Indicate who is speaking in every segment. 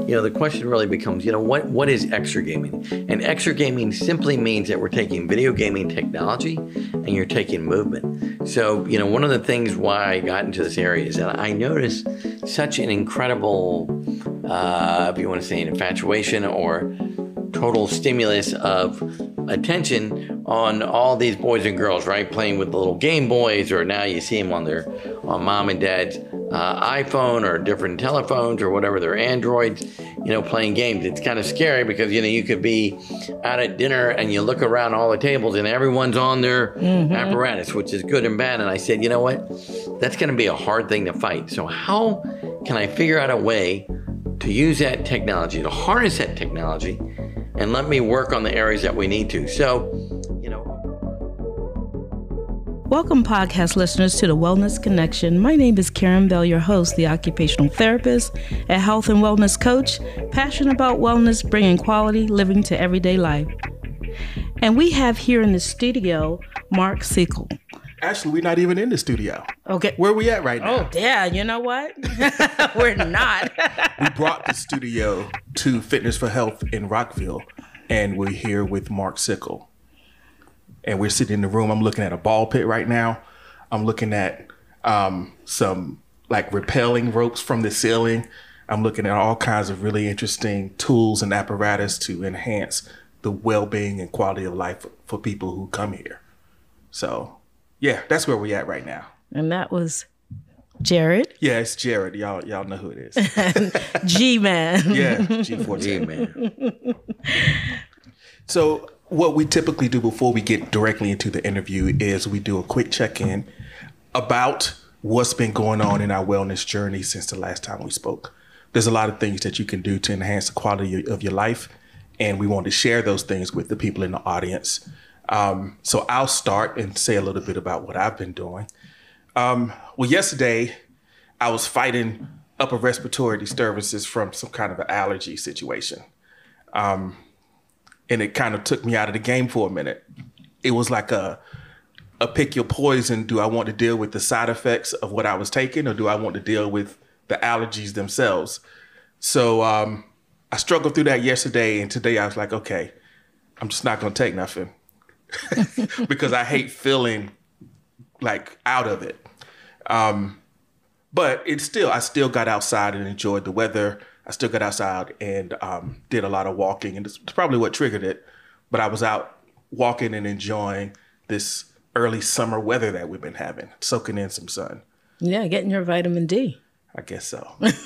Speaker 1: the question really becomes, what is extra gaming? And extra gaming simply means that we're taking video gaming technology and you're taking movement. So, one of the things why I got into this area is that I noticed such an incredible, if you want to say an infatuation or total stimulus of attention on all these boys and girls, right? Playing with the little Game Boys, or now you see them on mom and dad's iPhone or different telephones or whatever, their Androids, playing games. It's kind of scary because, you could be out at dinner and you look around all the tables and everyone's on their apparatus, which is good and bad. And I said, you know what? That's going to be a hard thing to fight. So how can I figure out a way to use that technology, to harness that technology, and let me work on the areas that we need to? So,
Speaker 2: Welcome, podcast listeners, to the Wellness Connection. My name is Karen Bell, your host, the occupational therapist, a health and wellness coach, passionate about wellness, bringing quality living to everyday life. And we have here in the studio, Mark Sickle.
Speaker 3: Actually, we're not even in the studio.
Speaker 2: Okay.
Speaker 3: Where are we at right now?
Speaker 2: Oh, yeah. You know what? We're not.
Speaker 3: We brought the studio to Fitness for Health in Rockville, and we're here with Mark Sickle. And we're sitting in the room. I'm looking at a ball pit right now. I'm looking at some rappelling ropes from the ceiling. I'm looking at all kinds of really interesting tools and apparatus to enhance the well-being and quality of life for people who come here. So, yeah, that's where we're at right now.
Speaker 2: And that was Jared.
Speaker 3: Yeah, it's Jared. Y'all know who it is.
Speaker 2: G-Man.
Speaker 3: Yeah, G14.
Speaker 1: G-Man.
Speaker 3: So what we typically do before we get directly into the interview is we do a quick check-in about what's been going on in our wellness journey since the last time we spoke. There's a lot of things that you can do to enhance the quality of your life, and we want to share those things with the people in the audience. So I'll start and say a little bit about what I've been doing. Well, yesterday I was fighting upper respiratory disturbances from some kind of an allergy situation. And it kind of took me out of the game for a minute. It was like a pick your poison. Do I want to deal with the side effects of what I was taking, or do I want to deal with the allergies themselves? So I struggled through that yesterday, and today I was like, okay, I'm just not going to take nothing because I hate feeling like out of it. But I still got outside and enjoyed the weather. I still got outside and did a lot of walking, and it's probably what triggered it. But I was out walking and enjoying this early summer weather that we've been having, soaking in some sun.
Speaker 2: Yeah, getting your vitamin D.
Speaker 3: I guess so.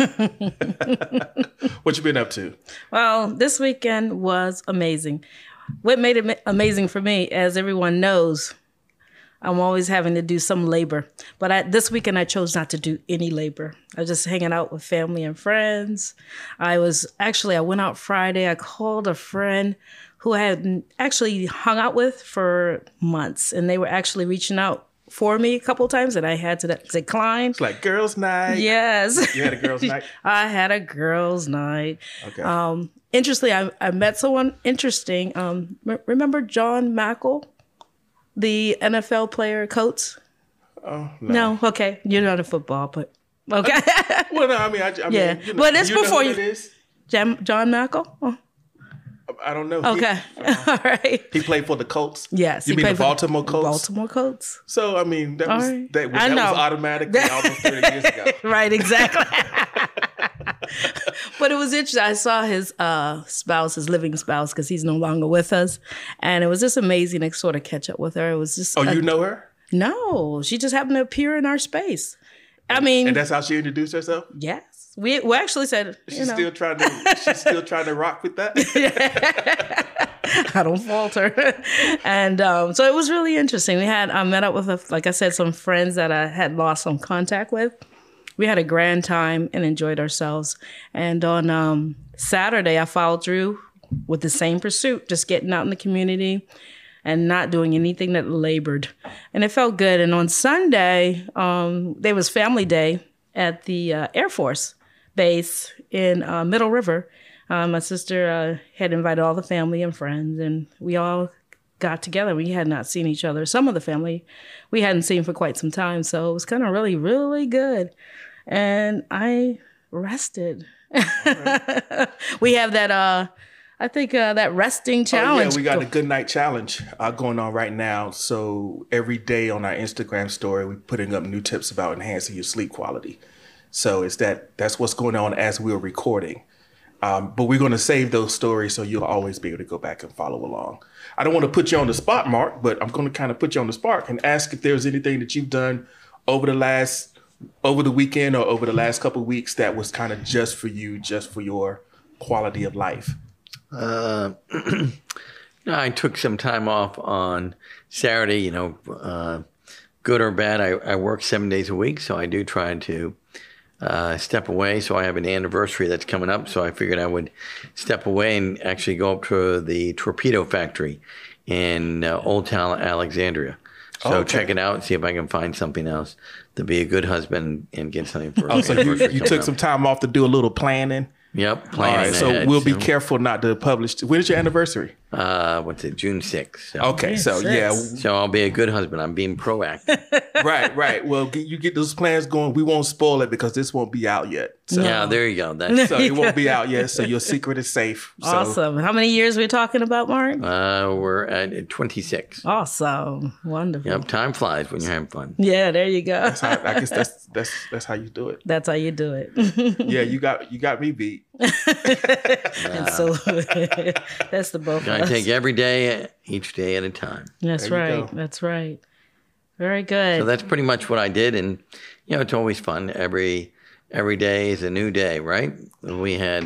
Speaker 3: What you been up to? Well,
Speaker 2: this weekend was amazing. What made it amazing for me, as everyone knows, I'm always having to do some labor. But this weekend, I chose not to do any labor. I was just hanging out with family and friends. I went out Friday. I called a friend who I had actually hung out with for months. And they were actually reaching out for me a couple of times, and I had to decline.
Speaker 3: It's like girls' night.
Speaker 2: Yes.
Speaker 3: You had a girls' night?
Speaker 2: I had a girls' night.
Speaker 3: Okay.
Speaker 2: Interestingly, I met someone interesting. Remember John Mackle? The NFL player, Coates?
Speaker 3: Oh, no.
Speaker 2: No? Okay. You're not a football, but okay.
Speaker 3: Well, no, I mean,
Speaker 2: yeah. But it's before you.
Speaker 3: It is?
Speaker 2: John Mackle? Oh.
Speaker 3: I don't know.
Speaker 2: Okay. All right.
Speaker 3: He played for the Colts?
Speaker 2: Yes.
Speaker 3: You mean the Baltimore Colts?
Speaker 2: Baltimore Colts.
Speaker 3: So, I mean, that was automatic almost 30 years ago.
Speaker 2: Right, exactly. But it was interesting. I saw his spouse, his living spouse, because he's no longer with us. And it was just amazing to sort of catch up with her. It was just...
Speaker 3: Oh, you know her?
Speaker 2: No. She just happened to appear in our space. I mean...
Speaker 3: And that's how she introduced herself?
Speaker 2: Yes. We actually said,
Speaker 3: she's still trying to rock with that?
Speaker 2: I don't falter. And so it was really interesting. I met up with, like I said, some friends that I had lost some contact with. We had a grand time and enjoyed ourselves. And on Saturday, I followed through with the same pursuit, just getting out in the community and not doing anything that labored. And it felt good. And on Sunday, there was family day at the Air Force base in Middle River. My sister had invited all the family and friends, and we all got together. We had not seen each other. Some of the family we hadn't seen for quite some time. So it was kind of really, really good. And I rested. We have that. I think that resting challenge.
Speaker 3: Oh, yeah, we got a good night challenge going on right now. So every day on our Instagram story, we're putting up new tips about enhancing your sleep quality. So that's what's going on as we're recording. But we're going to save those stories so you'll always be able to go back and follow along. I don't want to put you on the spot, Mark, but I'm going to kind of put you on the spot and ask if there's anything that you've done over the weekend or over the last couple of weeks that was kind of just for you, just for your quality of life.
Speaker 1: I took some time off on Saturday, good or bad. I work 7 days a week, so I do try to step away. So I have an anniversary that's coming up, so I figured I would step away and actually go up to the torpedo factory in Old Town Alexandria. So check it out and see if I can find something else to be a good husband and get something for
Speaker 3: so you took some time off to do a little planning.
Speaker 1: Yep.
Speaker 3: All right, so we'll be careful not to publish. When is your anniversary?
Speaker 1: What's it? June 6th. So.
Speaker 3: Okay, so yeah.
Speaker 1: So I'll be a good husband. I'm being proactive.
Speaker 3: Right. Well, you get those plans going. We won't spoil it because this won't be out yet. So,
Speaker 1: yeah, there you go.
Speaker 3: So it won't be out yet. So your secret is safe. So.
Speaker 2: Awesome. How many years we talking about, Mark?
Speaker 1: We're at 26.
Speaker 2: Awesome. Wonderful.
Speaker 1: Yep. Time flies when you're having fun.
Speaker 2: Yeah, there you go.
Speaker 3: I guess that's how you do it.
Speaker 2: That's how you do it.
Speaker 3: Yeah, you got me beat.
Speaker 2: And so that's the both of us.
Speaker 1: I take every day, each day at a time.
Speaker 2: That's right. That's right. Very good.
Speaker 1: So that's pretty much what I did, and it's always fun. Every day is a new day, right? We had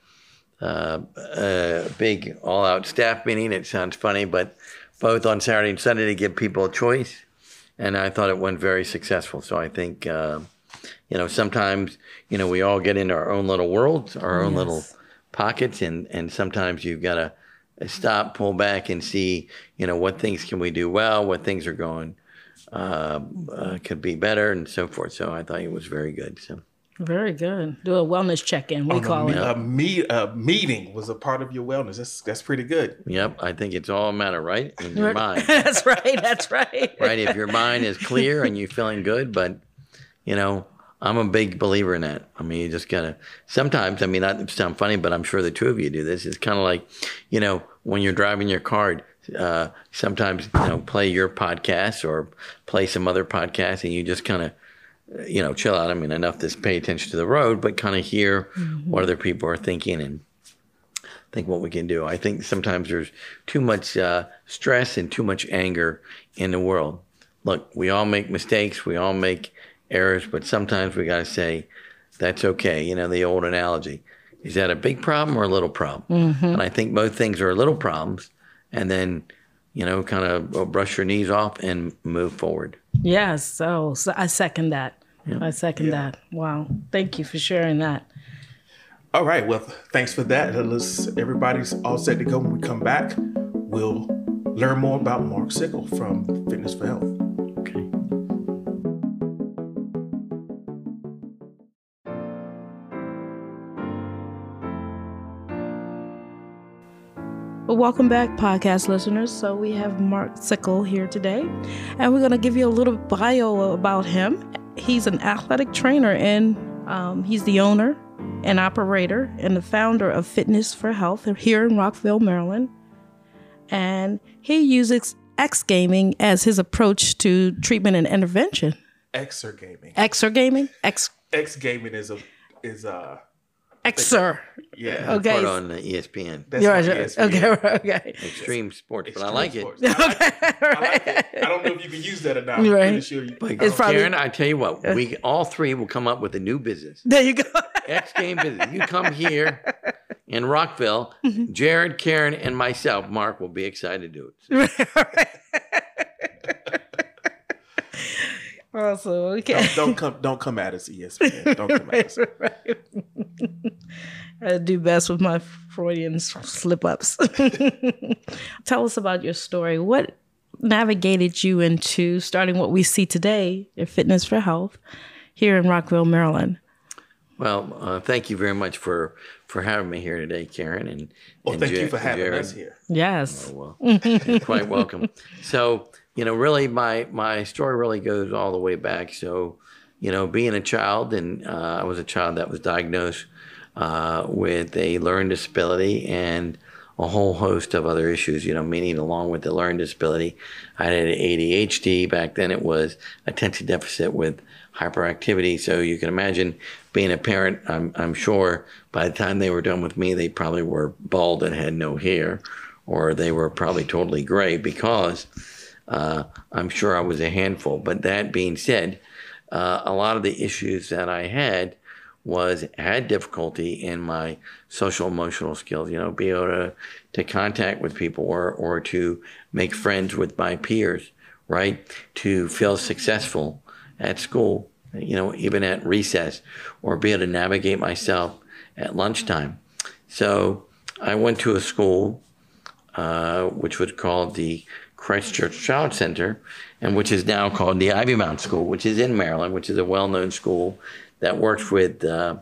Speaker 1: a big all-out staff meeting. It sounds funny, but both on Saturday and Sunday to give people a choice, and I thought it went very successful. So I think sometimes we all get into our own little worlds, our own little pockets, and sometimes you've got to stop, pull back, and see what things can we do well, what things are going could be better, and so forth. So I thought it was very good. So
Speaker 2: very good. Do a wellness check-in. We call it.
Speaker 3: A meeting was a part of your wellness. That's pretty good.
Speaker 1: Yep, I think it's all a matter, right, in your mind.
Speaker 2: That's right. That's right.
Speaker 1: Right. If your mind is clear and you're feeling good, but I'm a big believer in that. I mean, you just gotta. Sometimes, not to sound funny, but I'm sure the two of you do this. It's kind of like, when you're driving your car. Sometimes play your podcast or play some other podcast, and you just kind of chill out. Enough to pay attention to the road, but kind of hear what other people are thinking and think what we can do. I think sometimes there's too much stress and too much anger in the world. Look, we all make mistakes, we all make errors, but sometimes we got to say that's okay. The old analogy: is that a big problem or a little problem? And I think both things are little problems. And then, kind of brush your knees off and move forward.
Speaker 2: Yes. So I second that. Yep. I second that. Wow. Thank you for sharing that.
Speaker 3: All right. Well, thanks for that. Everybody's all set to go. When we come back, we'll learn more about Mark Sickle from Fitness for Health.
Speaker 1: Okay.
Speaker 2: Well, welcome back, podcast listeners. So we have Mark Sickle here today, and we're going to give you a little bio about him. He's an athletic trainer, and he's the owner and operator and the founder of Fitness for Health here in Rockville, Maryland. And he uses X-gaming as his approach to treatment and intervention.
Speaker 3: Exergaming.
Speaker 2: Exergaming?
Speaker 3: X-gaming is
Speaker 2: Xer.
Speaker 3: Yeah.
Speaker 2: Okay.
Speaker 1: Put on ESPN.
Speaker 3: That's ESPN.
Speaker 2: Okay.
Speaker 1: Extreme sports, but I like it.
Speaker 3: I like it. I don't know if you can use that or not. I'm pretty sure you
Speaker 1: can. Karen, I tell you what, we all three will come up with a new business.
Speaker 2: There you go.
Speaker 1: X game business. You come here in Rockville, Jared, Karen, and myself, Mark, will be excited to do it.
Speaker 2: Awesome. Okay.
Speaker 3: Don't come at us, ESPN. Don't come at us.
Speaker 2: I do best with my Freudian slip-ups. Tell us about your story. What navigated you into starting what we see today at Fitness for Health here in Rockville, Maryland?
Speaker 1: Well, thank you very much for having me here today, Karen. And
Speaker 3: thank you for having us here.
Speaker 2: Yes.
Speaker 1: Oh, well, you're quite welcome. So, really my story really goes all the way back. So, being a child, and I was a child that was diagnosed with a learning disability and a whole host of other issues, meaning along with the learning disability, I had ADHD. Back then it was attention deficit with hyperactivity. So you can imagine being a parent, I'm sure by the time they were done with me, they probably were bald and had no hair, or they were probably totally gray because I'm sure I was a handful. But that being said, a lot of the issues that I had difficulty in my social emotional skills, be able to contact with people or to make friends with my peers, right? To feel successful at school, even at recess, or be able to navigate myself at lunchtime. So I went to a school which was called the Christ Church Child Center, and which is now called the Ivy Mountain School, which is in Maryland, which is a well-known school that works with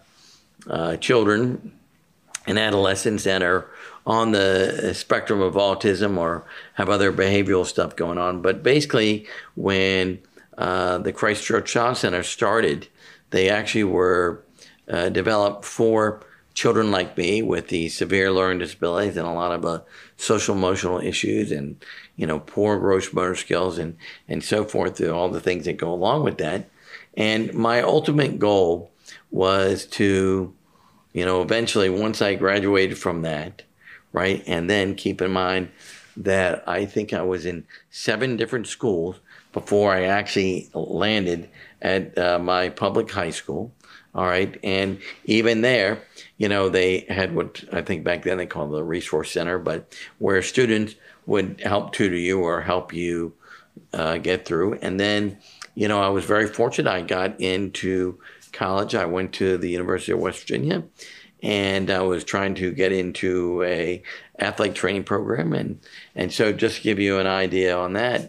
Speaker 1: children and adolescents that are on the spectrum of autism or have other behavioral stuff going on. But basically, when the Christ Church Child Center started, they actually were developed for children like me with the severe learning disabilities and a lot of social emotional issues and poor gross motor skills and so forth, and all the things that go along with that. And my ultimate goal was to, eventually, once I graduated from that, right, and then keep in mind that I think I was in 7 different schools before I actually landed at my public high school, all right, and even there, they had what I think back then they called the resource center, but where students would help tutor you or help you get through. And then, I was very fortunate. I got into college. I went to the University of West Virginia, and I was trying to get into a athletic training program. And so just to give you an idea on that,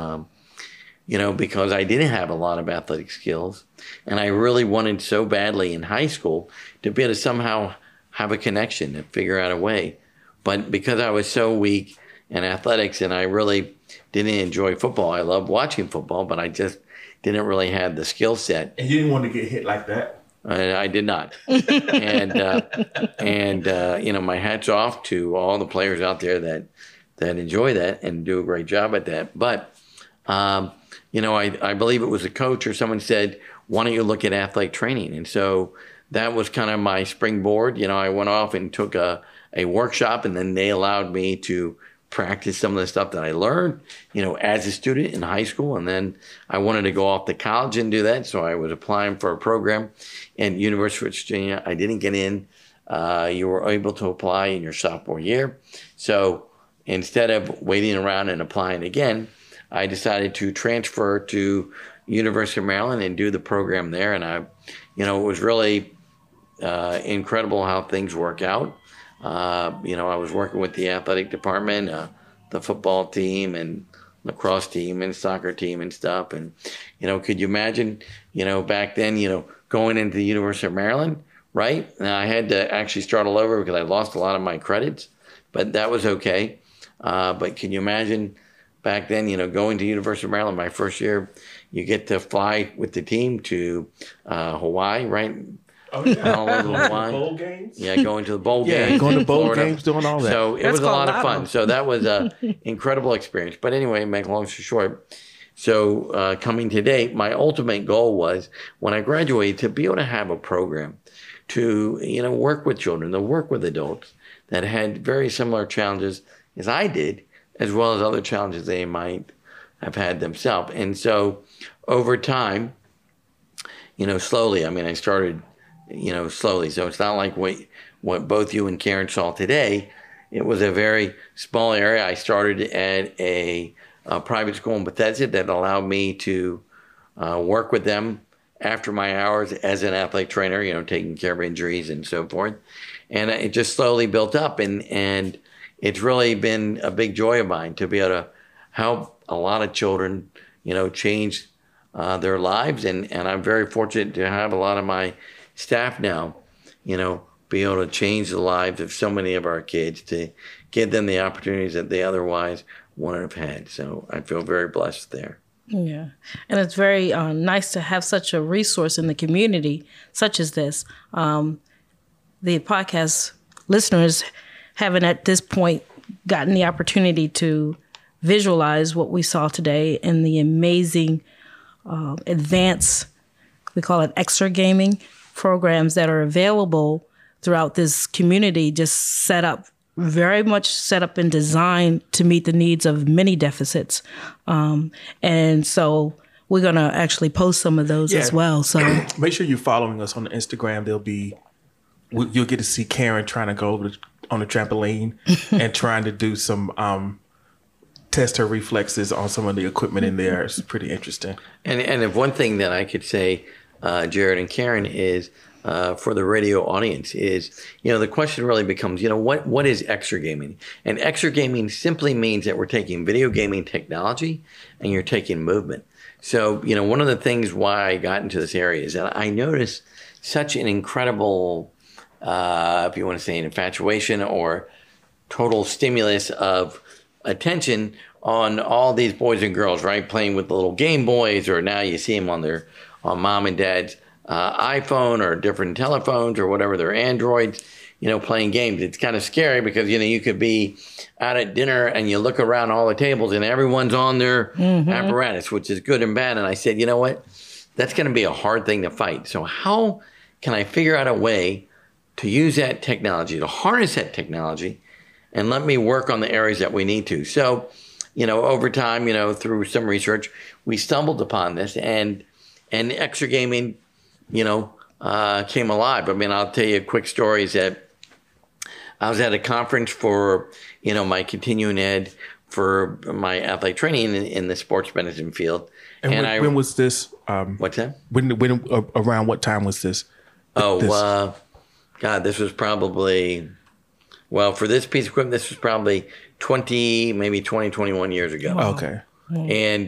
Speaker 1: because I didn't have a lot of athletic skills, and I really wanted so badly in high school to be able to somehow have a connection and figure out a way. But because I was so weak in athletics and I really didn't enjoy football, I loved watching football, but I just didn't really have the skill set.
Speaker 3: And you didn't want to get hit like that?
Speaker 1: I did not. And my hat's off to all the players out there that enjoy that and do a great job at that. But, I believe it was a coach or someone said, why don't you look at athletic training? And so that was kind of my springboard. I went off and took a workshop, and then they allowed me to practice some of the stuff that I learned, as a student in high school. And then I wanted to go off to college and do that. So I was applying for a program at University of Virginia. I didn't get in. You were able to apply in your sophomore year. So instead of waiting around and applying again, I decided to transfer to University of Maryland and do the program there. And it was really incredible how things work out. I was working with the athletic department, the football team and lacrosse team and soccer team and stuff. And, could you imagine, back then, going into the University of Maryland, right? Now I had to actually start all over because I lost a lot of my credits, but that was okay. But can you imagine back then, going to University of Maryland, my first year, you get to fly with the team to Hawaii, right?
Speaker 3: Oh, yeah.
Speaker 1: All over Hawaii.
Speaker 3: Bowl games?
Speaker 1: Yeah, going to the bowl games.
Speaker 3: Yeah, going to bowl
Speaker 1: Florida.
Speaker 3: games, doing all that.
Speaker 1: So it was a lot of fun. So that was an incredible experience. But anyway, make a long story short, so coming to date, my ultimate goal was when I graduated to be able to have a program to, work with children, to work with adults that had very similar challenges as I did, as well as other challenges they might have had themselves. And so over time, slowly, I started, slowly. So it's not like what both you and Karen saw today. It was a very small area. I started at a private school in Bethesda that allowed me to work with them after my hours as an athletic trainer, taking care of injuries and so forth. And it just slowly built up. And it's really been a big joy of mine to be able to help a lot of children, change their lives. And I'm very fortunate to have a lot of my staff now, be able to change the lives of so many of our kids to give them the opportunities that they otherwise wouldn't have had. So I feel very blessed there.
Speaker 2: Yeah. And it's very nice to have such a resource in the community, such as this. the podcast listeners haven't at this point gotten the opportunity to visualize what we saw today in the amazing advanced, we call it extra gaming programs that are available throughout this community, just very much set up and designed to meet the needs of many deficits. And so we're going to actually post some of those as well. So
Speaker 3: make sure you're following us on the Instagram. You'll get to see Karen trying to go over on the trampoline and trying to do some test her reflexes on some of the equipment in there. It's pretty interesting.
Speaker 1: And if one thing that I could say, Jared and Karen, is for the radio audience is, the question really becomes, what is extra gaming? And extra gaming simply means that we're taking video gaming technology and you're taking movement. So, one of the things why I got into this area is that I noticed such an incredible, if you want to say an infatuation or total stimulus of attention on all these boys and girls, right? Playing with the little Game Boys, or now you see them on mom and dad's iPhone or different telephones or whatever, their Androids, playing games. It's kind of scary because, you could be out at dinner and you look around all the tables and everyone's on their apparatus, which is good and bad. And I said, you know what? That's going to be a hard thing to fight. So how can I figure out a way to use that technology, to harness that technology, and let me work on the areas that we need to? So, over time, through some research, we stumbled upon this, and extra gaming, came alive. I mean, I'll tell you a quick story is that I was at a conference for, my continuing ed for my athletic training in the sports medicine field.
Speaker 3: And when was this?
Speaker 1: What's that?
Speaker 3: When around what time was this?
Speaker 1: God, this was probably, for this piece of equipment, this was probably 21 years ago.
Speaker 3: Oh, okay.
Speaker 1: And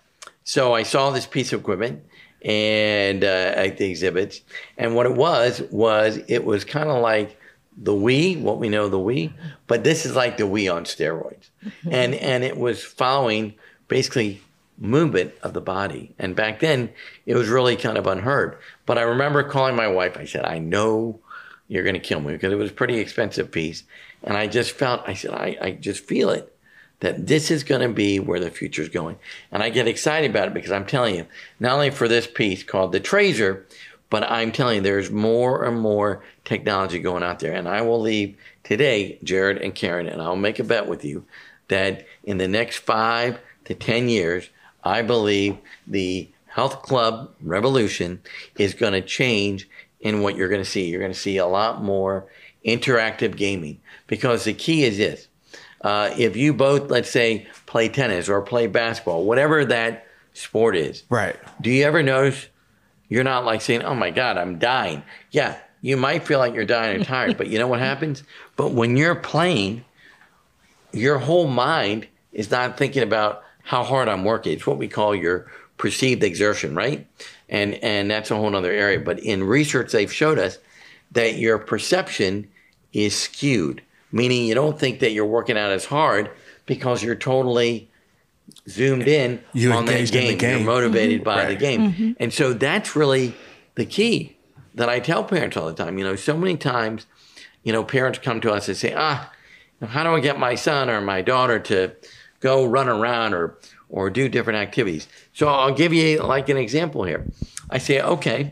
Speaker 1: so I saw this piece of equipment and at the exhibits. And what it was it was kind of like the Wii, what we know the Wii, but this is like the Wii on steroids. And it was following basically movement of the body. And back then, it was really kind of unheard. But I remember calling my wife. I said, I know you're going to kill me, because it was a pretty expensive piece. And I just felt, I just feel it, that this is going to be where the future is going. And I get excited about it because I'm telling you, not only for this piece called the Trazer, but I'm telling you, there's more and more technology going out there. And I will leave today, Jared and Karen, and I'll make a bet with you that in the next 5 to 10 years, I believe the health club revolution is going to change in what you're going to see. You're going to see a lot more interactive gaming, because the key is this. If you both, let's say, play tennis or play basketball, whatever that sport is,
Speaker 3: right? Do
Speaker 1: you ever notice you're not like saying, oh my God, I'm dying? Yeah, you might feel like you're dying and tired, but you know what happens? But when you're playing, your whole mind is not thinking about how hard I'm working. It's what we call your perceived exertion, right? And that's a whole other area. But in research, they've showed us that your perception is skewed, meaning you don't think that you're working out as hard because you're totally zoomed in on that game. You're motivated by the game. And so that's really the key that I tell parents all the time. So many times, parents come to us and say, how do I get my son or my daughter to go run around or do different activities? So I'll give you like an example here. I say, okay,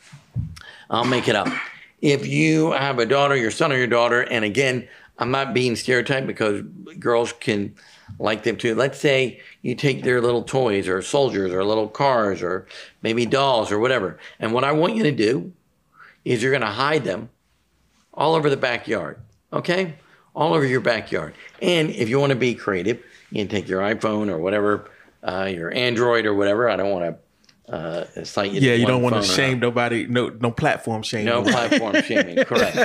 Speaker 1: I'll make it up. If you have a daughter, your son or your daughter, and again, I'm not being stereotyped because girls can like them too. Let's say you take their little toys or soldiers or little cars or maybe dolls or whatever. And what I want you to do is you're going to hide them all over the backyard, okay? All over your backyard. And if you want to be creative, you can take your iPhone or whatever, your Android or whatever. I don't want to cite you.
Speaker 3: Yeah, you don't want to shame nobody. No platform shaming.
Speaker 1: No platform shaming. Correct.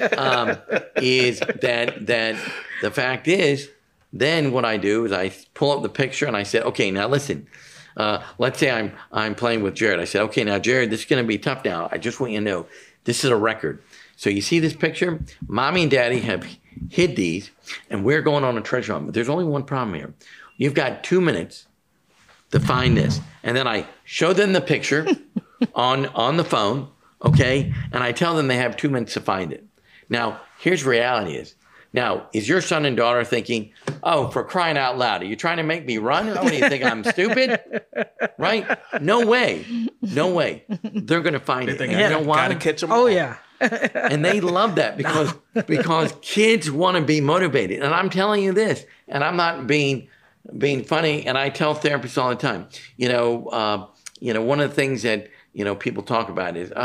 Speaker 1: Is that the fact is, then what I do is I pull up the picture and I said, okay, now listen. Let's say I'm playing with Jared. I said, okay, now Jared, this is going to be tough. Now I just want you to know this is a record. So you see this picture? Mommy and Daddy have hid these, and we're going on a treasure hunt. But there's only one problem here. You've got 2 minutes to find this. And then I show them the picture on the phone, okay? And I tell them they have 2 minutes to find it. Now, here's reality is. Now, is your son and daughter thinking, oh, for crying out loud, are you trying to make me run? What do you think, I'm stupid? Right? No way. No way. They're going to find it. And you know why?
Speaker 3: Gotta catch them
Speaker 2: Oh
Speaker 3: all.
Speaker 2: yeah.
Speaker 1: And they love that because kids want to be motivated. And I'm telling you this, and I'm not being funny, and I tell therapists all the time, one of the things that, people talk about is,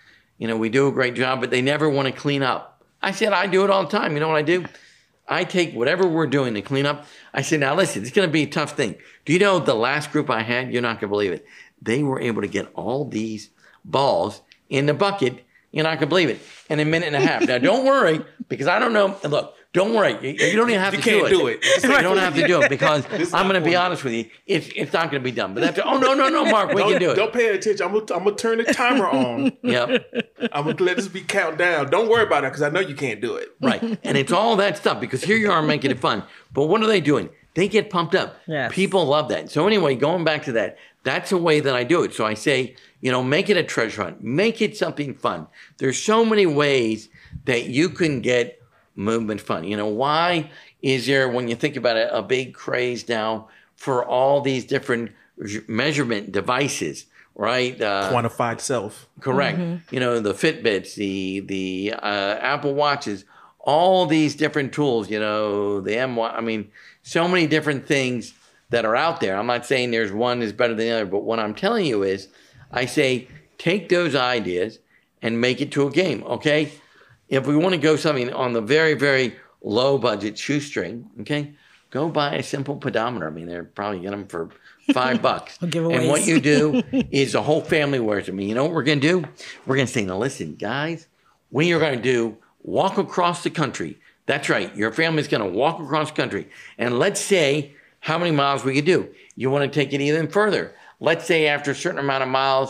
Speaker 1: we do a great job, but they never want to clean up. I said, I do it all the time. You know what I do? I take whatever we're doing to clean up. I said, now listen, it's going to be a tough thing. Do you know the last group I had? You're not going to believe it. They were able to get all these balls in the bucket. You're not going to believe it. In a minute and a half. Now, don't worry, because I don't know. Look, don't worry. You don't even have to do it.
Speaker 3: You can't do it.
Speaker 1: You don't have to do it because I'm going to be honest with you. It's not going to be done. But that's, no, Mark, we can do it.
Speaker 3: Don't pay attention. I'm going to turn the timer on.
Speaker 1: Yep.
Speaker 3: I'm going to let this be count down. Don't worry about it because I know you can't do it.
Speaker 1: Right. And it's all that stuff because here you are making it fun. But what are they doing? They get pumped up.
Speaker 2: Yes.
Speaker 1: People love that. So anyway, going back to that, that's the way that I do it. So I say, make it a treasure hunt. Make it something fun. There's so many ways that you can get movement fun. Why is there, when you think about it, a big craze now for all these different measurement devices, right?
Speaker 3: Quantified self.
Speaker 1: Correct.
Speaker 2: Mm-hmm.
Speaker 1: The Fitbits, the Apple Watches, all these different tools, the M1, so many different things that are out there. I'm not saying there's one is better than the other, but what I'm telling you is, I say, take those ideas and make it to a game, okay? If we want to go something on the very, very low budget shoestring, okay, go buy a simple pedometer. They're probably get them for $5.
Speaker 2: Giveaways.
Speaker 1: And what you do is the whole family wears them. You know what we're going to do? We're going to say, now listen, guys, we are going to do walk across the country. That's right. Your family's going to walk across the country. And let's say how many miles we could do. You want to take it even further. Let's say after a certain amount of miles,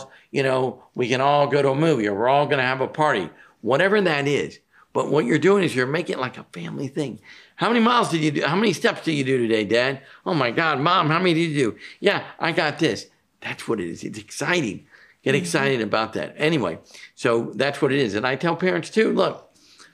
Speaker 1: we can all go to a movie or we're all going to have a party, whatever that is. But what you're doing is you're making it like a family thing. How many miles did you do? How many steps did you do today, Dad? Oh my God, Mom, how many did you do? Yeah, I got this. That's what it is. It's exciting. Get excited about that. Anyway, so that's what it is. And I tell parents too, look,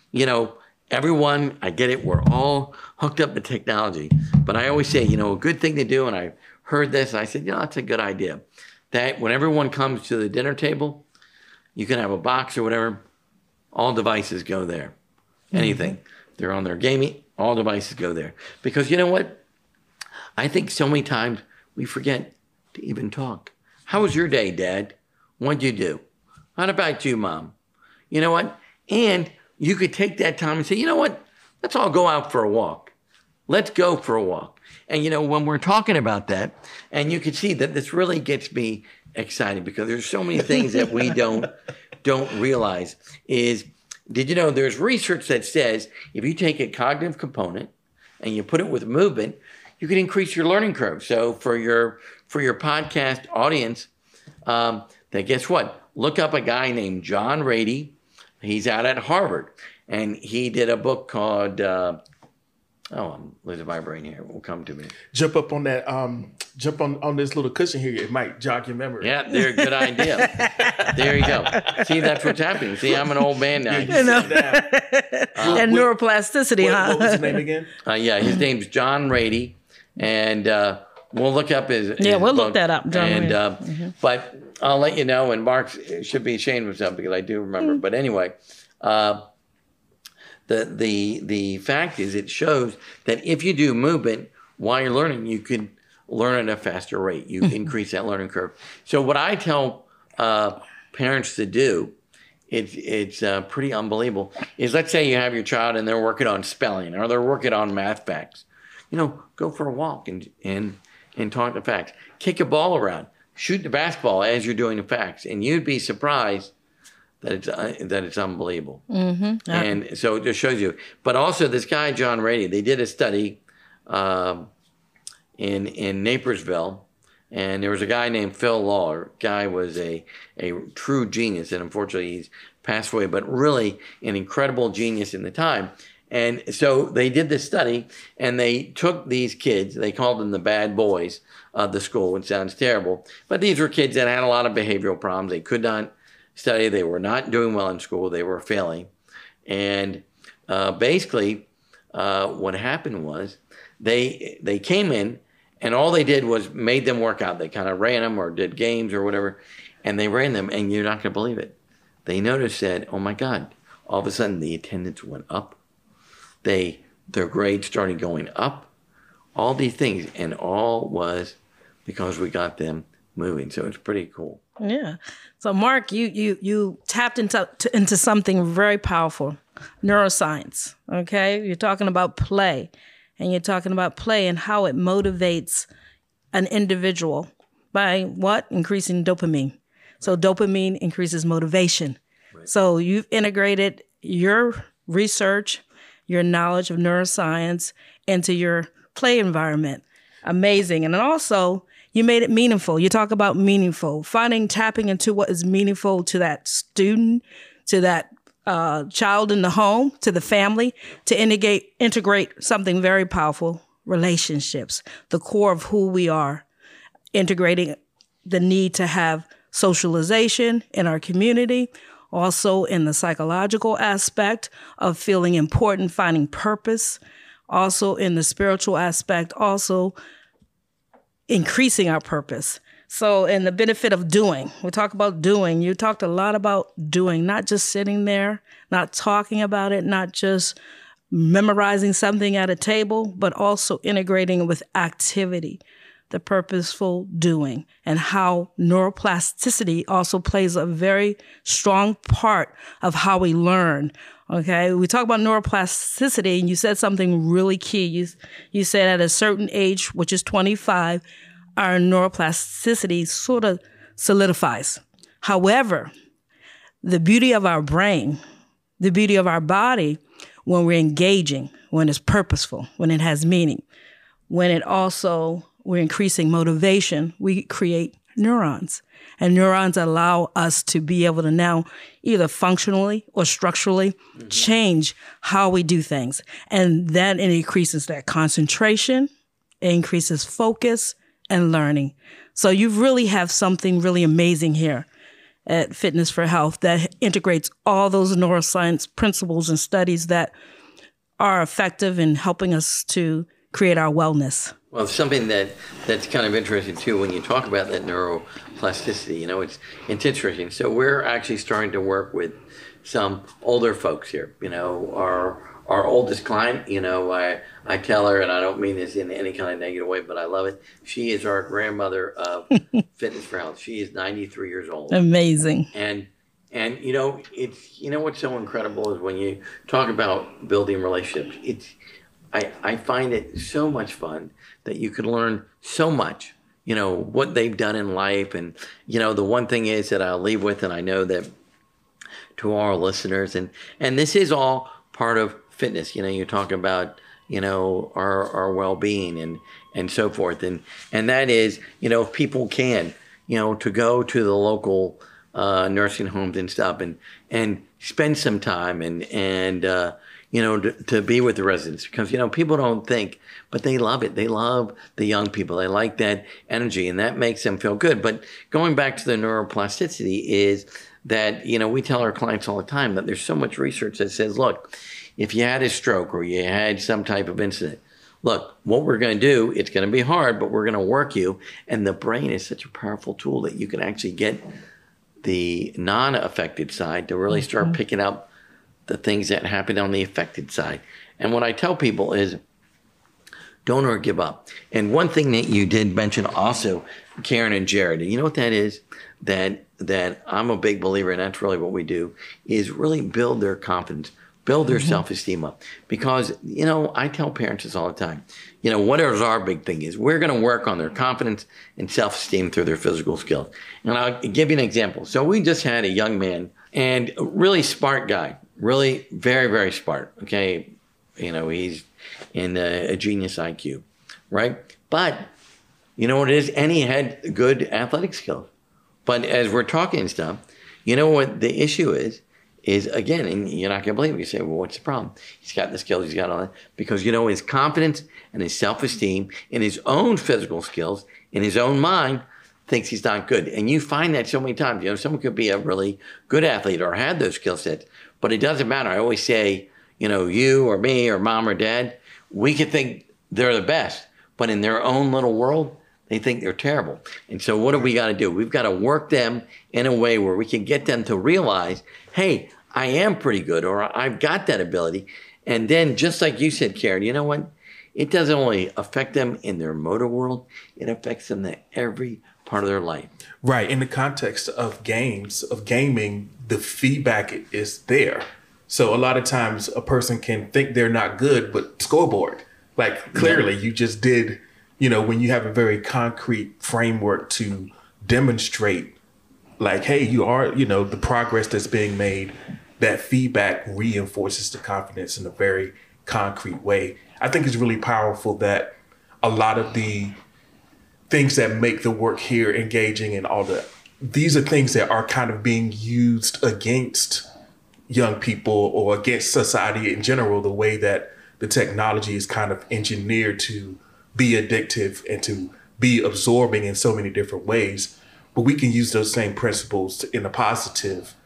Speaker 1: everyone, I get it. We're all hooked up to technology. But I always say, a good thing to do, and I heard this, and I said, that's a good idea. That when everyone comes to the dinner table, you can have a box or whatever, all devices go there. Anything. They're on their gaming, all devices go there. Because you know what? I think so many times we forget to even talk. How was your day, Dad? What'd you do? How about you, Mom? You know what? And you could take that time and say, you know what? Let's all go out for a walk. Let's go for a walk. And, when we're talking about that, and you can see that this really gets me excited because there's so many things that we don't realize is, did you know there's research that says if you take a cognitive component and you put it with movement, you can increase your learning curve. So for your podcast audience, then guess what? Look up a guy named John Rady. He's out at Harvard, and he did a book called, I'm losing my brain here. It will come to me.
Speaker 3: Jump up on that, jump on this little cushion here. It might jog your memory.
Speaker 1: Yeah, they're a good idea. There you go. See, that's what's happening. See, I'm an old man now.
Speaker 2: And neuroplasticity,
Speaker 3: what was his name again?
Speaker 1: His name's John Rady, and we'll look up his
Speaker 2: we'll
Speaker 1: book.
Speaker 2: look that up, John
Speaker 1: Rady. But I'll let you know, and Mark should be ashamed of himself because I do remember. But anyway, the fact is it shows that if you do movement while you're learning, you can learn at a faster rate. You increase that learning curve. So what I tell parents to do, it's pretty unbelievable, is let's say you have your child and they're working on spelling or they're working on math facts. Go for a walk and talk the facts. Kick a ball around. Shoot the basketball as you're doing the facts. And you'd be surprised that it's unbelievable. Mm-hmm. Yeah. And so it just shows you. But also this guy, John Rady, they did a study in Naperville, and there was a guy named Phil Law. Guy was a true genius, and unfortunately he's passed away, but really an incredible genius in the time. And so they did this study, and they took these kids, they called them the bad boys of the school, which sounds terrible, but these were kids that had a lot of behavioral problems. They could not study. They were not doing well in school. They were failing. And basically, what happened was they came in, and all they did was made them work out. They kind of ran them or did games or whatever, and they ran them, and you're not going to believe it. They noticed that, oh my God, all of a sudden the attendance went up. Their grades started going up. All these things, and all was because we got them moving. So it's pretty cool.
Speaker 2: Yeah. So Mark, you tapped into something very powerful, neuroscience. Okay, you're talking about play, and you're talking about play and how it motivates an individual by what? Increasing dopamine. So dopamine increases motivation. Right. So you've integrated your research, your knowledge of neuroscience into your play environment. Amazing. And then also, you made it meaningful. You talk about meaningful, tapping into what is meaningful to that student, to that child in the home, to the family, to integrate something very powerful, relationships, the core of who we are, integrating the need to have socialization in our community, also in the psychological aspect of feeling important, finding purpose, also in the spiritual aspect, also increasing our purpose. So, in the benefit of doing, we talk about doing. You talked a lot about doing, not just sitting there, not talking about it, not just memorizing something at a table, but also integrating with activity, the purposeful doing, and how neuroplasticity also plays a very strong part of how we learn. Okay, we talk about neuroplasticity, and you said something really key. You said at a certain age, which is 25, our neuroplasticity sort of solidifies. However, the beauty of our brain, the beauty of our body, when we're engaging, when it's purposeful, when it has meaning, when it also, we're increasing motivation, we create neurons. And neurons allow us to be able to now either functionally or structurally change how we do things. And then it increases that concentration, it increases focus and learning. So you really have something really amazing here at Fitness for Health that integrates all those neuroscience principles and studies that are effective in helping us to create our wellness.
Speaker 1: Well, something that's kind of interesting too when you talk about that neuroplasticity. It's interesting. So we're actually starting to work with some older folks here. Our oldest client. I tell her, and I don't mean this in any kind of negative way, but I love it. She is our grandmother of Fitness for Health. She is 93 years old.
Speaker 2: Amazing.
Speaker 1: And it's what's so incredible is when you talk about building relationships. I find it so much fun that you can learn so much, what they've done in life. And, the one thing is that I'll leave with, and I know that to our listeners, and this is all part of fitness. You talk about, our well-being and so forth. And that is, if people can, to go to the local nursing homes and stuff and spend some time and to be with the residents, because, people don't think, but they love it. They love the young people. They like that energy, and that makes them feel good. But going back to the neuroplasticity is that, we tell our clients all the time that there's so much research that says, look, if you had a stroke or you had some type of incident, look, what we're going to do, it's going to be hard, but we're going to work you. And the brain is such a powerful tool that you can actually get the non-affected side to really start picking up the things that happen on the affected side. And what I tell people is, don't ever give up. And one thing that you did mention also, Karen and Jared, you know what that is? That I'm a big believer, and that's really what we do, is really build their confidence, build their self-esteem up. Because, I tell parents this all the time, what is our big thing is we're going to work on their confidence and self-esteem through their physical skills. And I'll give you an example. So we just had a young man, and a really smart guy, really very, very smart. Okay. He's in a genius IQ, right? But you know what it is? And he had good athletic skills. But as we're talking and stuff, what the issue is again, and you're not going to believe it. You say, well, what's the problem? He's got the skills, he's got all that. Because, his confidence and his self-esteem in his own physical skills, in his own mind, thinks he's not good. And you find that so many times. Someone could be a really good athlete or had those skill sets, But it doesn't matter. I always say, you know, you or me or mom or dad, we can think they're the best, but in their own little world, they think they're terrible. And so what do we got to do? We've got to work them in a way where we can get them to realize, hey, I am pretty good, or I've got that ability. And then just like you said, Karen, you know what? It doesn't only affect them in their motor world, it affects them in every part of their life.
Speaker 3: Right. In the context of games, of gaming, the feedback is there. So a lot of times a person can think they're not good, but scoreboard, like clearly you just did, you know, when you have a very concrete framework to demonstrate like, hey, you are, you know, the progress that's being made, that feedback reinforces the confidence in a very concrete way. I think it's really powerful that a lot of the things that make the work here engaging and all that, these are things that are kind of being used against young people or against society in general, the way that the technology is kind of engineered to be addictive and to be absorbing in so many different ways. But we can use those same principles in a positive,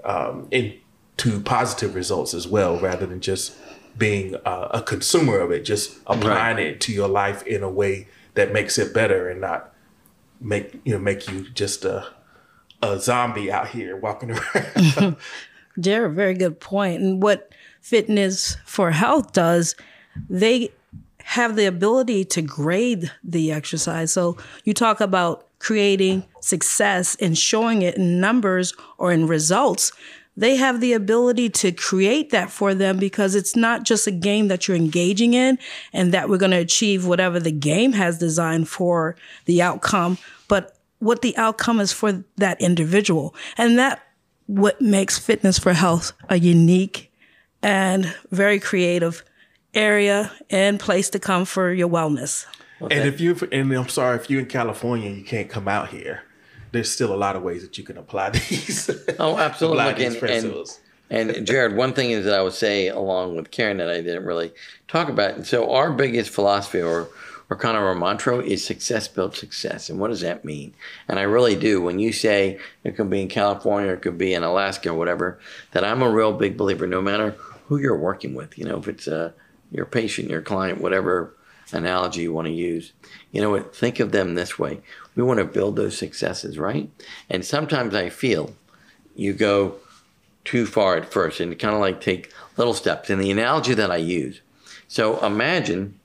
Speaker 3: into positive results as well, rather than just being a consumer of it, just applying it to your life in a way that makes it better and not make you just a zombie out here walking around.
Speaker 2: Jared, very good point. And what Fitness for Health does, they have the ability to grade the exercise. So you talk about creating success and showing it in numbers or in results. They have the ability to create that for them, because it's not just a game that you're engaging in and that we're going to achieve whatever the game has designed for the outcome, but what the outcome is for that individual. And that what makes Fitness for Health a unique and very creative area and place to come for your wellness.
Speaker 3: Okay. And I'm sorry, if you're in California and you can't come out here, there's still a lot of ways that you can apply these.
Speaker 1: Oh, absolutely.
Speaker 3: Apply these principles.
Speaker 1: And Jared, one thing is that I would say along with Karen that I didn't really talk about. And so our biggest philosophy or kind of our mantra is success builds success. And what does that mean? And I really do. When you say it could be in California or it could be in Alaska or whatever, that I'm a real big believer, no matter who you're working with, you know, if it's your patient, your client, whatever analogy you want to use, you know what, think of them this way. We want to build those successes, right? And sometimes I feel you go too far at first and kind of like take little steps. And the analogy that I use, so imagine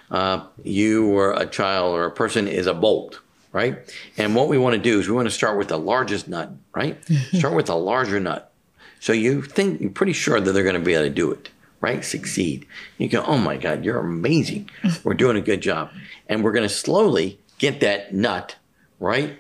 Speaker 1: you or a child or a person is a bolt, right? And what we want to do is we want to start with the largest nut, right? Start with a larger nut. So you're pretty sure that they're going to be able to do it, right? Succeed. You go, oh my God, you're amazing. We're doing a good job. And we're going to slowly get that nut, right?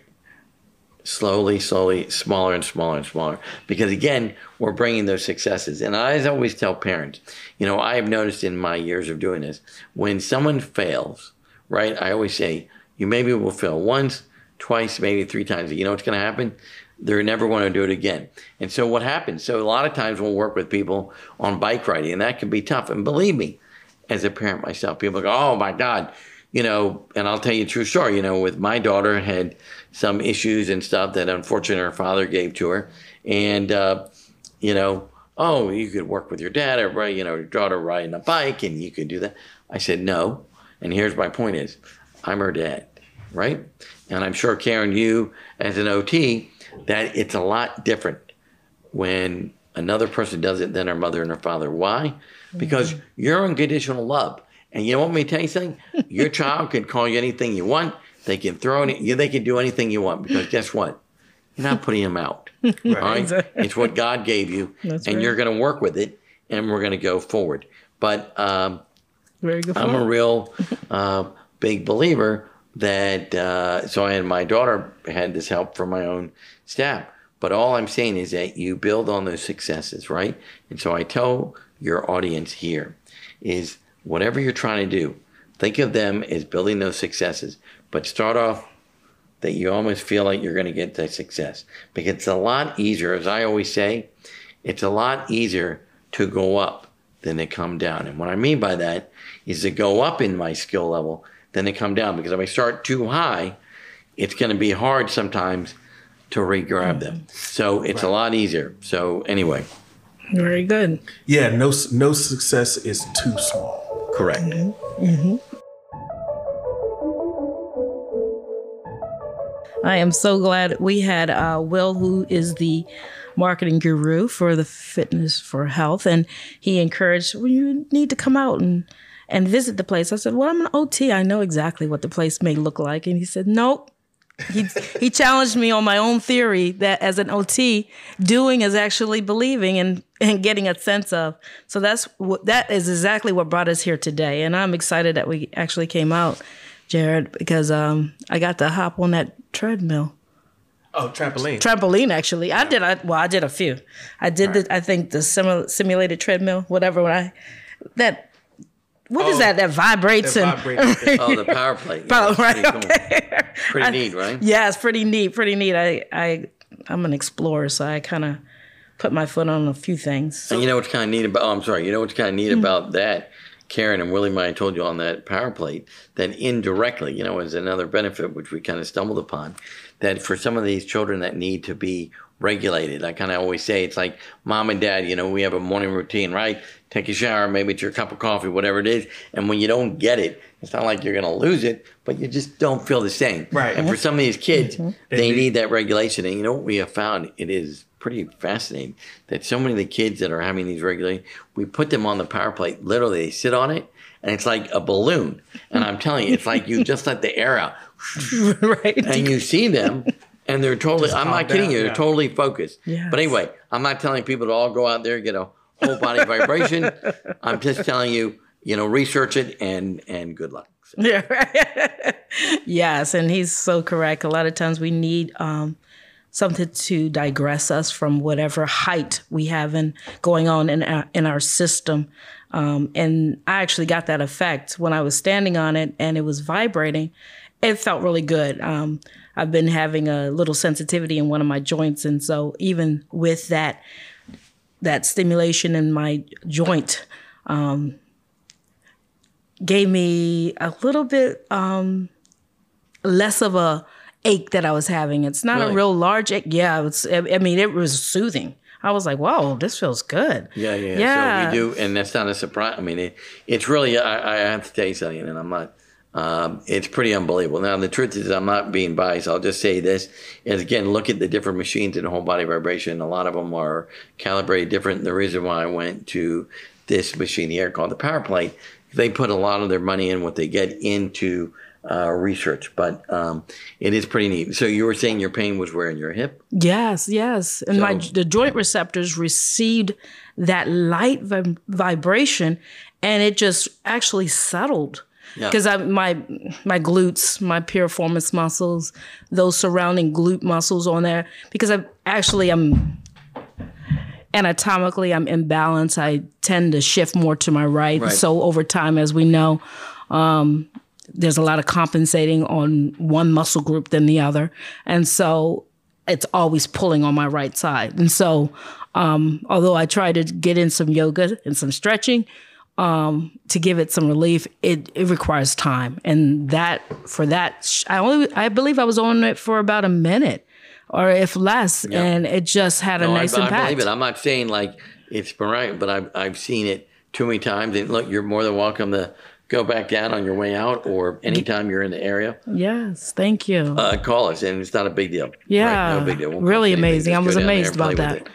Speaker 1: Slowly, smaller and smaller and smaller. Because again, we're bringing those successes. And I always tell parents, you know, I have noticed in my years of doing this, when someone fails, right? I always say, you maybe will fail once, twice, maybe 3 times. You know what's going to happen? They're never going to do it again. And so what happens? So a lot of times we'll work with people on bike riding, and that can be tough. And believe me, as a parent myself, people go, oh my God, you know, and I'll tell you a true story, you know, with my daughter had some issues and stuff that unfortunately her father gave to her. And, you know, oh, you could work with your dad or, you know, your daughter riding a bike and you could do that. I said, no. And here's my point is, I'm her dad, right? And I'm sure, Karen, you as an OT, that it's a lot different when another person does it than her mother and her father. Why? Because you're unconditional love. And you want me to tell you something? Your child can call you anything you want. They can they can do anything you want, because guess what? You're not putting them out. Right. All right? It's what God gave you. That's and right. You're going to work with it, and we're going to go forward. But
Speaker 2: very good
Speaker 1: I'm a real big believer that, so I had my daughter had this help from my own staff. But all I'm saying is that you build on those successes, right? And so I tell your audience here is whatever you're trying to do, think of them as building those successes. But start off that you almost feel like you're going to get that success. Because it's a lot easier, as I always say, it's a lot easier to go up than to come down. And what I mean by that is to go up in my skill level than to come down. Because if I start too high, it's going to be hard sometimes to re-grab them. So it's a lot easier. So anyway.
Speaker 2: Very good.
Speaker 3: Yeah, no success is too small.
Speaker 1: Correct.
Speaker 2: I am so glad we had Will, who is the marketing guru for the Fitness for Health, and he encouraged, well, you need to come out and visit the place. I said, well, I'm an OT. I know exactly what the place may look like. And he said, nope. He challenged me on my own theory that as an OT, doing is actually believing and getting a sense of. So that is exactly what brought us here today. And I'm excited that we actually came out, Jared, because I got to hop on that treadmill.
Speaker 3: Oh, trampoline.
Speaker 2: Trampoline, actually. I did a few. I did the simulated treadmill, whatever. What is that? That vibrates
Speaker 1: The power plate.
Speaker 2: Oh, right. Okay.
Speaker 1: Pretty neat, right?
Speaker 2: Yeah, it's pretty neat. Pretty neat. I'm an explorer, so I kind of put my foot on a few things.
Speaker 1: And you know what's kind of neat about? Oh, I'm sorry. You know what's kind of neat about that? Karen and Willie might have told you on that power plate that indirectly, is another benefit which we kind of stumbled upon, that for some of these children that need to be regulated, I kind of always say it's like mom and dad, we have a morning routine, right? Take a shower, maybe it's your cup of coffee, whatever it is. And when you don't get it, it's not like you're going to lose it, but you just don't feel the same.
Speaker 3: Right.
Speaker 1: And for some of these kids, they need that regulation. And you know what we have found? It is pretty fascinating that so many of the kids that are having these regulations, we put them on the power plate. Literally, they sit on it, and it's like a balloon. And I'm telling you, it's like you just let the air out.
Speaker 2: Right.
Speaker 1: And you see them, and they're totally, I'm not kidding you, they're totally focused.
Speaker 2: Yes.
Speaker 1: But anyway, I'm not telling people to all go out there and get a whole body vibration. I'm just telling you, research it and good luck. So.
Speaker 2: Yeah. Right. Yes, and he's so correct. A lot of times we need something to digress us from whatever height we have going on in our system. And I actually got that effect when I was standing on it and it was vibrating. It felt really good. I've been having a little sensitivity in one of my joints. And so even with that stimulation in my joint, gave me a little bit less of a ache that I was having. It's not
Speaker 1: Really?
Speaker 2: a real large ache. Yeah, it was soothing. I was like, whoa, this feels good.
Speaker 1: Yeah. So we do, and that's not a surprise. I mean, it's really, I have to tell you something, and I'm not, it's pretty unbelievable. Now, the truth is I'm not being biased. I'll just say this, is again, look at the different machines in whole body vibration. A lot of them are calibrated different. The reason why I went to this machine here called the Power Plate, they put a lot of their money in what they get into research, but it is pretty neat. So you were saying your pain was where in your hip?
Speaker 2: Yes. And the joint receptors received that light vibration, and it just actually settled. Because my glutes, my piriformis muscles, those surrounding glute muscles on there, because I'm anatomically I'm imbalanced. I tend to shift more to my right. So over time, as we know, there's a lot of compensating on one muscle group than the other. And so it's always pulling on my right side. And so although I try to get in some yoga and some stretching to give it some relief, it requires time. And I believe I was on it for about a minute or if less. Yeah. And it just had a nice impact.
Speaker 1: I believe it. I'm not saying like it's sporadic, but I've seen it too many times. And look, you're more than welcome to go back down on your way out or anytime you're in the area.
Speaker 2: Yes, thank you.
Speaker 1: Call us, and it's not a big deal.
Speaker 2: Yeah,
Speaker 1: right? No big deal.
Speaker 2: Really amazing. I was amazed about that.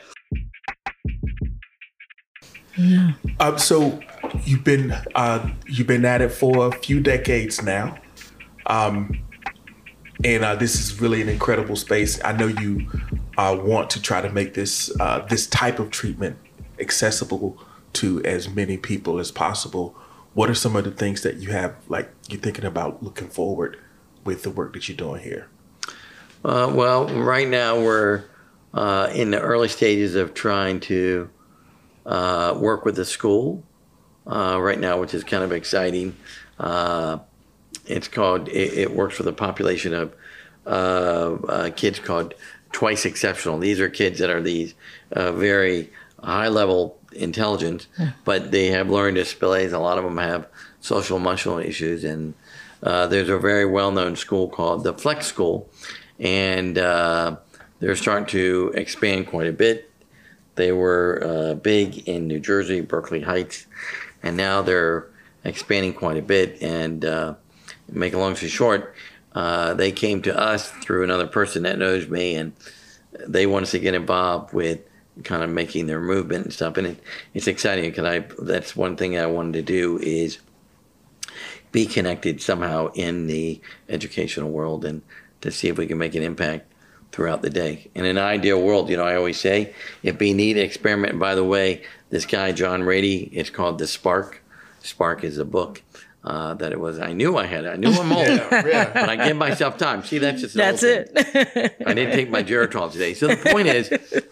Speaker 3: Yeah. So you've been at it for a few decades now, and this is really an incredible space. I know you want to try to make this type of treatment accessible to as many people as possible. What are some of the things that you have, like you're thinking about looking forward with the work that you're doing here?
Speaker 1: Well, right now we're in the early stages of trying to work with the school right now, which is kind of exciting. It's called, it works with a population of kids called Twice Exceptional. These are kids that are these very high level intelligence, but they have learning disabilities. A lot of them have social emotional issues, and there's a very well-known school called the Flex School, and they're starting to expand quite a bit. They were big in New Jersey, Berkeley Heights, and now they're expanding quite a bit. And make a long story short, they came to us through another person that knows me, and they want us to get involved with kind of making their movement and stuff. And it's exciting because that's one thing I wanted to do is be connected somehow in the educational world and to see if we can make an impact throughout the day. In an ideal world, I always say, if we need an experiment, and by the way, this guy, John Rady, it's called The Spark. Spark is a book that it was. I knew I'm old, but I give myself time. See, that's just
Speaker 2: it.
Speaker 1: I didn't take my Geritol today. So the point is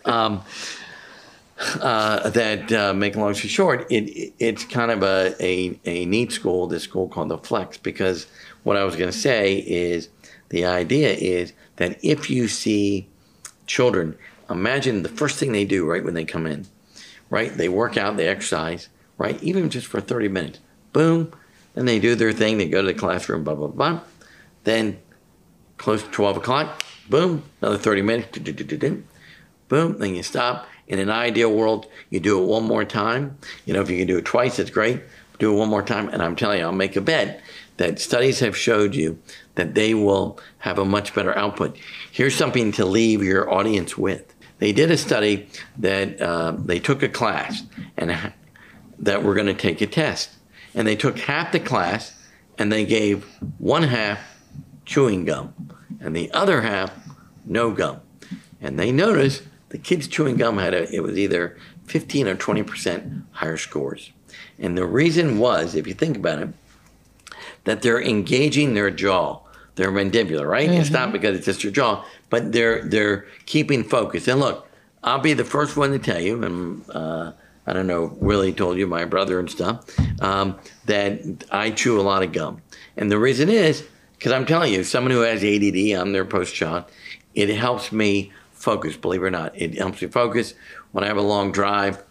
Speaker 1: that, make a long story short, it's kind of a neat school, this school called the Flex, because what I was going to say is the idea is that if you see children, imagine the first thing they do right when they come in, right? They work out, they exercise, right? Even just for 30 minutes. Boom. Then they do their thing. They go to the classroom, blah, blah, blah. Then close to 12 o'clock, boom, another 30 minutes. Boom, then you stop. In an ideal world, you do it one more time. If you can do it twice, it's great. Do it one more time. And I'm telling you, I'll make a bet that studies have showed you that they will have a much better output. Here's something to leave your audience with. They did a study that they took a class and that were going to take a test. And they took half the class and they gave one half chewing gum and the other half no gum. And they noticed the kids chewing gum it was either 15 or 20% higher scores. And the reason was, if you think about it, that they're engaging their jaw, their mandibular, right? Mm-hmm. It's not because it's just your jaw, but they're keeping focus. And look, I'll be the first one to tell you, and I don't know, Willie told you, my brother and stuff, that I chew a lot of gum. And the reason is, because I'm telling you, someone who has ADD, I'm their post-child, it helps me focus, believe it or not. It helps me focus. When I have a long drive,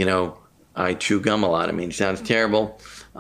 Speaker 1: I chew gum a lot. I mean, it sounds terrible.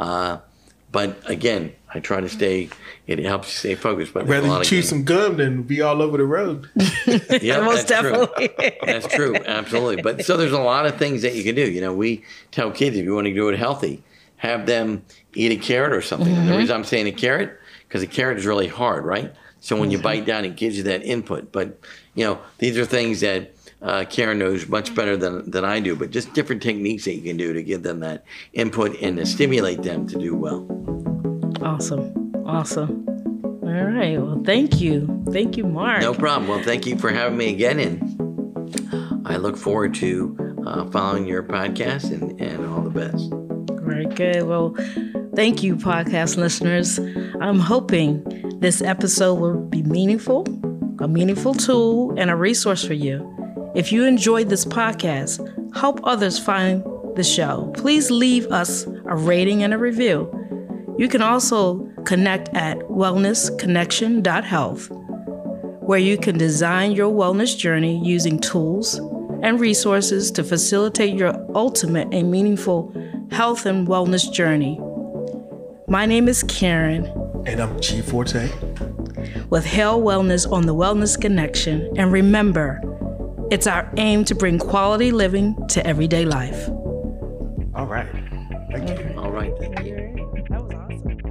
Speaker 1: But again, I try to it helps you stay focused. But
Speaker 3: rather you chew some gum than be all over the road.
Speaker 1: Yeah,
Speaker 2: most definitely.
Speaker 1: True. That's true, absolutely. But so there's a lot of things that you can do. We tell kids, if you want to do it healthy, have them eat a carrot or something. Mm-hmm. And the reason I'm saying a carrot, because a carrot is really hard, right? So when you bite down, it gives you that input. But, these are things that Karen knows much better than I do, but just different techniques that you can do to give them that input and to stimulate them to do well.
Speaker 2: Awesome. All right. Well, thank you. Thank you, Mark.
Speaker 1: No problem. Well, thank you for having me again. And I look forward to following your podcast and all the best.
Speaker 2: Very good. Well, thank you, podcast listeners. I'm hoping this episode will be meaningful, a meaningful tool, and a resource for you. If you enjoyed this podcast, help others find the show. Please leave us a rating and a review. You can also connect at wellnessconnection.health, where you can design your wellness journey using tools and resources to facilitate your ultimate and meaningful health and wellness journey. My name is Karen.
Speaker 3: And I'm G Forte.
Speaker 2: With Hale Wellness on the Wellness Connection. And remember, it's our aim to bring quality living to everyday life.
Speaker 3: All right. Thank you.
Speaker 1: All right. Thank you.
Speaker 2: That was awesome.